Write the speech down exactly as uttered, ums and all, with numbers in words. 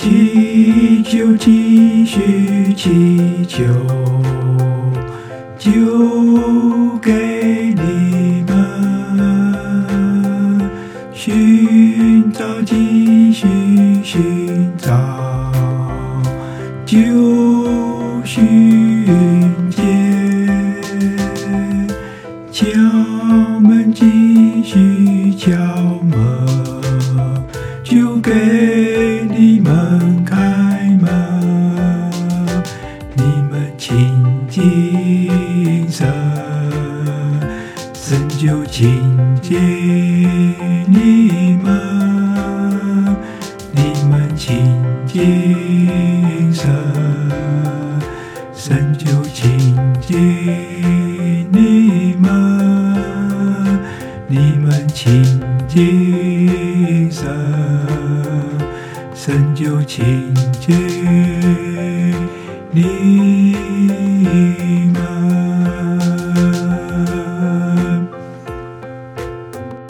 祈求，继续祈求，就给你们寻找，继续寻找，就寻见，敲门，继续敲门，就给你们开门。你们亲近神，神就亲近你们。你们亲近神，神就亲近你们。你们亲近神，神就亲近你。